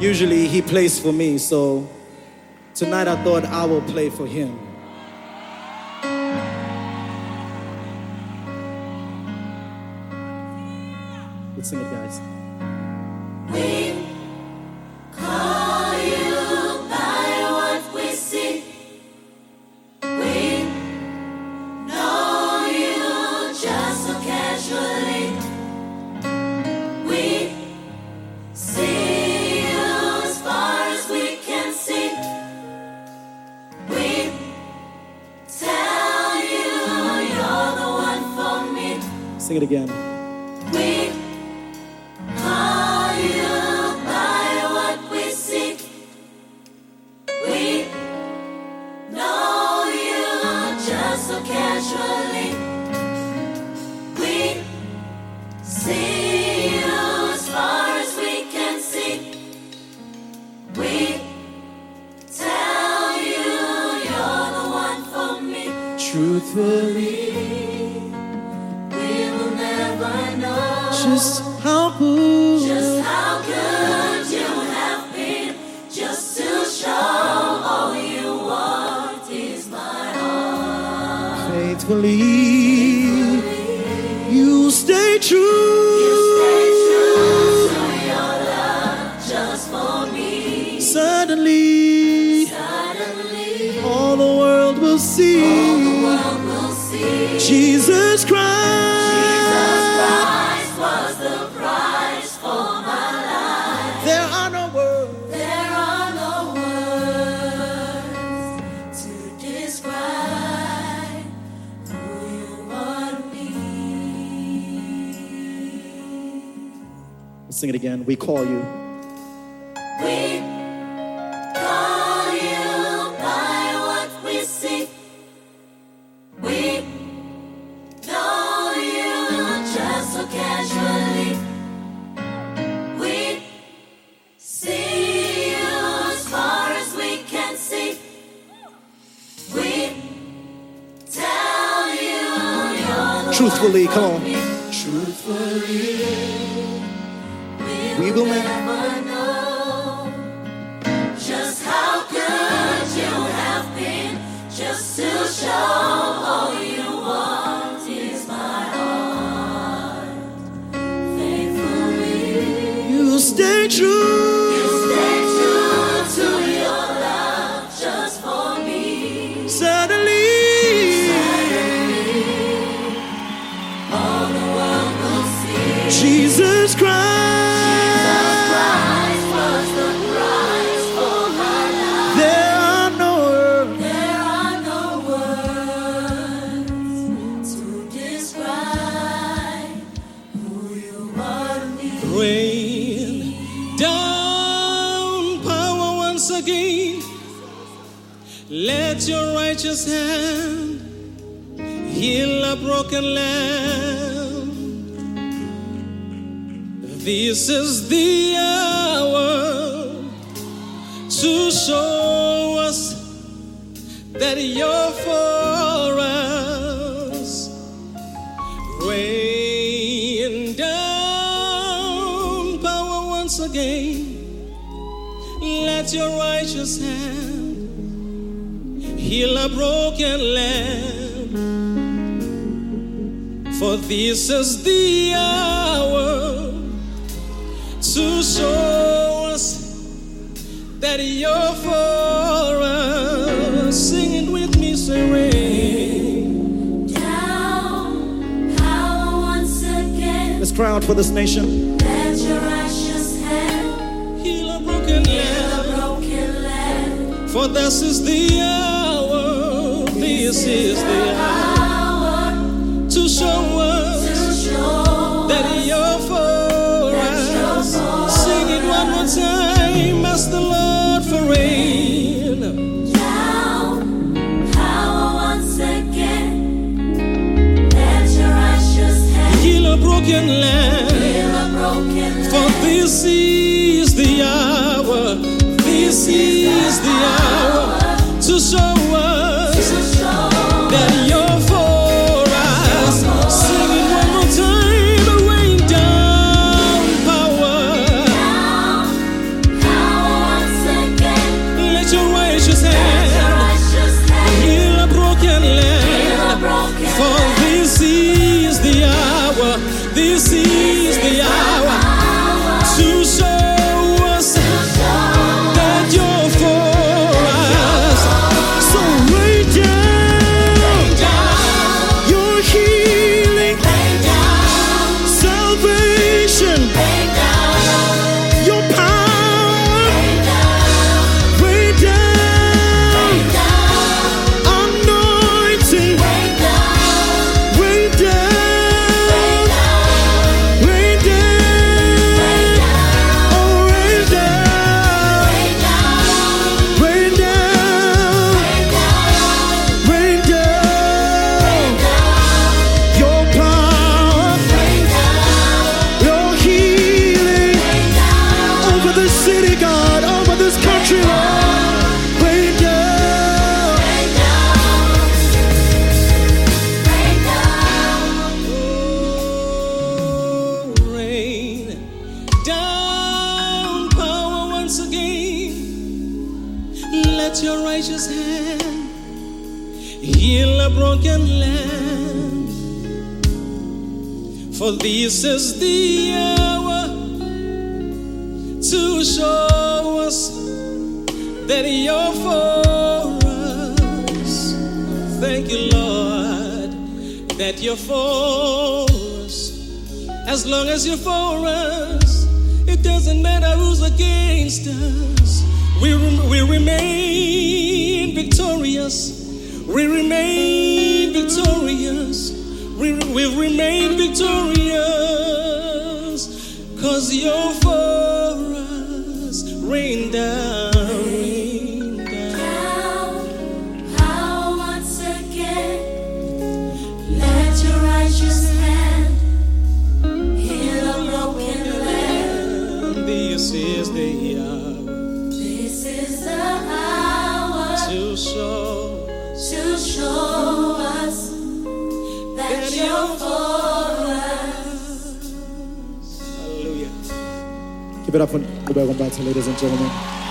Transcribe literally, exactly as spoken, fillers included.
Usually he plays for me, so tonight I thought I will play for him. Let's sing it, guys. We call you by what we see. We know you just so casually. We see you as far as we can see. We tell you you're the one for me. Sing it again. We call you by what we see. We know you just so casually. We see you as far as we can see. We tell you you're the one for me. Truthfully, we will never know just how good, just how good you have been. Just to show all you want is my heart. faithfully, you stay true. You stay true to your love just for me. Suddenly, Suddenly, all the world will see, all the world will see. Jesus Christ. Jesus Christ was the price for my life. There are no words. There are no words to describe who you are to me. Let's sing it again. We call you. We call you by what we see. We know you just so casually. We see you as far as we can see. We tell you you're the Truthfully, one come for on. me. Truthfully, We will never never know just how good you have been. Just to show all you want is my heart. Faithfully, you stay true. you stay true to your love just for me. Suddenly, All the world will see. Jesus Christ. Christ was the price for my life. There are no words. There are no words to describe who you are to me. Rain down power once again. Let your righteous hand heal a broken land. This is the hour to show us that you're for us. Rain down power once again. Let your righteous hand heal a broken land. For this is the hour to show us that you're for us. Sing it with me, say rain. Down, power once again. Let's cry out for this nation. Let your righteous hand Heal a broken heal a land. broken land. For this is the hour, this is the hour Power to show us to show that you're for us. Sing it one more time, ask the Lord for rain. down, power once again. Let your righteous hand Heal a broken land. heal a broken For land. this is the hour, this is the hour to show us To show that you're for us. Sing it one more time, rain down power. down, power righteous hand heal a broken land. For this is the hour to show us that you're for us. Thank you, Lord, that you're for us. As long as you're for us, it doesn't matter who's against us. We, rem- we remain victorious. We remain victorious. We, we remain victorious. Cause you're for us. Rain down, rain down. Now, how once again, let your righteous hand heal a broken land. This is the hour This is the hour to show to show us that you're for us. Hallelujah. Give it up for Obey Wombata, ladies and gentlemen.